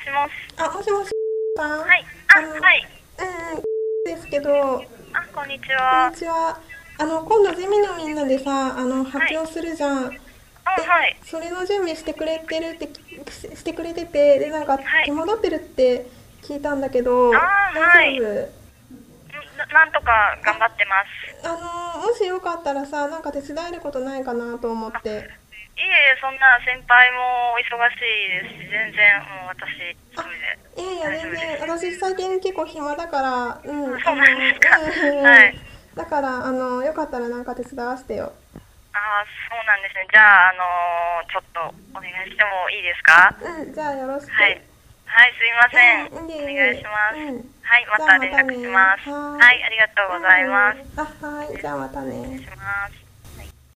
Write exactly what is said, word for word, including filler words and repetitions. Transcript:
しもし。 あ、もしもしさん。 はい。あ、 あの、 はい。 うんうん、ですけど、 あ、こんにちこんは。 にちは。あの、今度ゼミのみんなでさ、あの、 はい。 発表するじゃん。 あ、 で、 はい。 それの準備してくれてるって、ししてくれてて、で、なんかはい。 手間取ってるって聞いたんだけど、 あー、 大丈はい。 夫？ んな、なんとか頑張ってます。 あの、もしよかったらさ、なんか手伝えることないかなと思っあ、 て。 いえ、そんな先輩もお忙しいですし、全然もう私一あ、 人でいやいや、 大丈夫で全然、 す。 私最近結構暇だから、うん、 あ、そうなんであの、うんすか。 うんうん。 はい。 だから、あの、よかったらなんか手伝わせてよ。 あー、そうなんですね。じゃあ、あのーちょっとお願いしてもいいですか？ うん、じゃあよろしく。 はい。はい、すいません。 うん、いいおねいいね。 願いします。 うん。 はい、まじゃあまた連絡したね。 ます。 はーい。 はい、ありがとうございます。 うん。あ、はい。じゃあまたね。 失礼します。